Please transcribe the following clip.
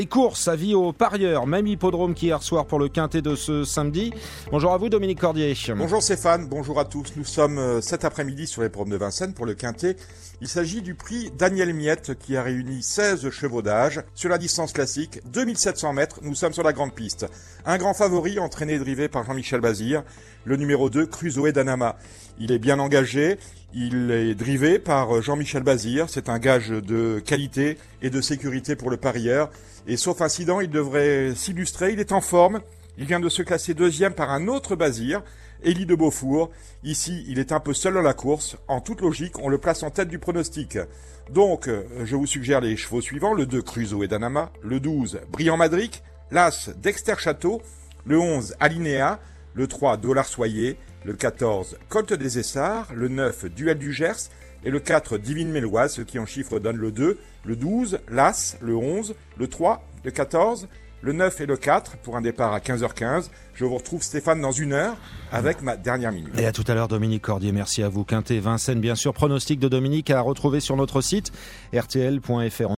Les courses, avis aux parieurs, même hippodrome qu'hier soir pour le quintet de ce samedi. Bonjour à vous Dominique Cordier. Bonjour Stéphane, bonjour à tous. Nous sommes cet après-midi sur l'hippodrome de Vincennes pour le quintet. Il s'agit du prix Daniel Miette qui a réuni 16 chevaux d'âge. Sur la distance classique, 2700 mètres, nous sommes sur la grande piste. Un grand favori entraîné et drivé par Jean-Michel Bazir, le numéro 2, Crusoe d'Anama. Il est bien engagé, il est drivé par Jean-Michel Bazir. C'est un gage de qualité et de sécurité pour le parieur. Et sauf incident, il devrait s'illustrer. Il est en forme. Il vient de se classer deuxième par un autre Bazir, Élie de Beaufour. Ici, il est un peu seul dans la course. En toute logique, on le place en tête du pronostic. Donc, je vous suggère les chevaux suivants. Le 2, Crusoe d'Anama. Le 12, Brillant Madric. L'As, Dexter Château. Le 11, Alinéa. Le 3, Dollar Soyer. Le 14, Colte des Essarts. Le 9, Duel du Gers. Et le 4, Divine Méloise, ce qui en chiffre donne le 2, le 12, l'As, le 11, le 3, le 14, le 9 et le 4 pour un départ à 15h15. Je vous retrouve Stéphane dans une heure avec ma dernière minute. Et à tout à l'heure Dominique Cordier, merci à vous. Quintet Vincennes bien sûr, pronostic de Dominique à retrouver sur notre site rtl.fr.